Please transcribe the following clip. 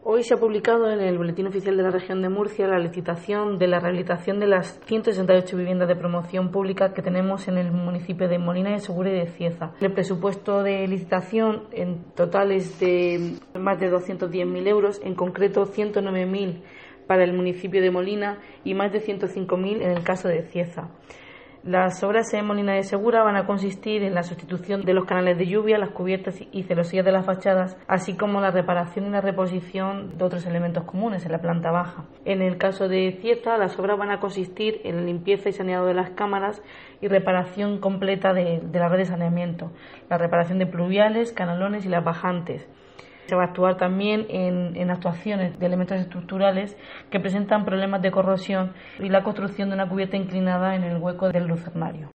Hoy se ha publicado en el Boletín Oficial de la Región de Murcia la licitación de la rehabilitación de las 168 viviendas de promoción pública que tenemos en el municipio de Molina de Segura y de Cieza. El presupuesto de licitación en total es de más de 210.000 euros, en concreto 109.000 para el municipio de Molina y más de 105.000 en el caso de Cieza. Las obras en Molina de Segura van a consistir en la sustitución de los canales de lluvia, las cubiertas y celosías de las fachadas, así como la reparación y la reposición de otros elementos comunes en la planta baja. En el caso de Cieza, las obras van a consistir en la limpieza y saneado de las cámaras y reparación completa de la red de saneamiento, la reparación de pluviales, canalones y las bajantes. Se va a actuar también en actuaciones de elementos estructurales que presentan problemas de corrosión y la construcción de una cubierta inclinada en el hueco del lucernario.